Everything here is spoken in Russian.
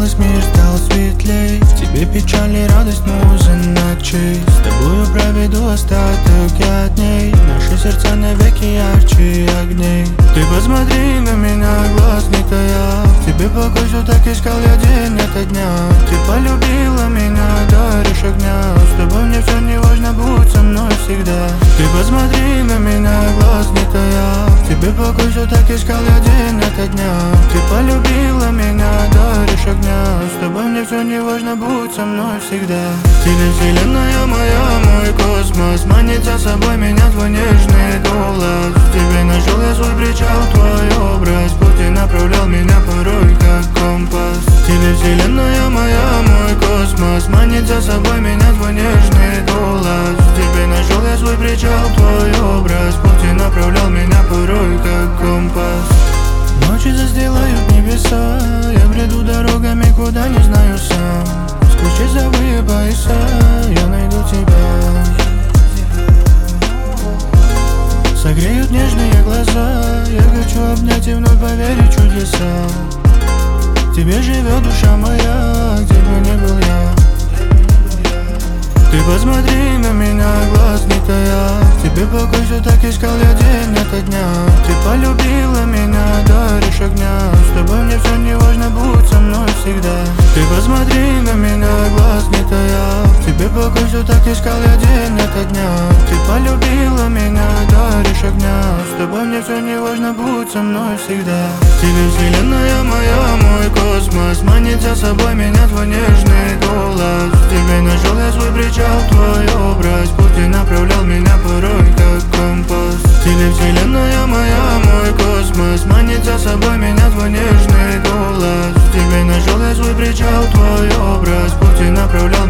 казалось, мир стал светлей. В тебе печаль и радость, муза ночей. С тобою проведу остаток я дней. Наши сердца навеки ярче огней. Ты посмотри на меня, глаз не тая. В тебе покой все так искал я день ото дня. Ты полюбила меня, даришь огня. С тобой мне все не важно, будь со мной всегда. Ты посмотри на меня, глаз не тая. В тебе покой все так искал я день ото дня. Ты полюбила меня, даришь огня. С тобой мне все не важно, будь со мной всегда. Тебе вселенная моя, мой космос. Манит за собой меня твой нежный голос. В тебе нашел я свой причал, твой образ. Путь направлял меня порой как компас. Тебе вселенная моя, мой космос. Манит за собой меня твой нежный голос. В тебе нашел я свой причал, твой образ. Путь направлял меня порой как компас. Ночи застилают небеса. Я бреду дорогами, куда не знаю сам. Сквозь часовые пояса я найду тебя. Согреют нежные глаза. Я хочу обнять и вновь поверить в чудеса. В тебе живет душа моя, где бы ни был я. Ты посмотри на меня, глаз не тая. В тебе покой все так искал я день ото дня. Ты полюбила меня, даришь огня. С тобой мне все не важно, будь со мной всегда. Ты посмотри на меня, глаз не тая. В тебе покой все так искал я день ото дня. Ты полюбила меня, даришь огня. С тобой мне все не важно, будь со мной всегда. Тебе вселенная моя, мой космос. Манит за собой меня твой нежный голос. В тебе нашел я свой причал, твой образ. Путь направлял меня порой как компас. Тебе вселенная моя, мой космос. Манит за собой меня твой нежный голос. В тебе нашел я свой причал, твой образ. Путь направлял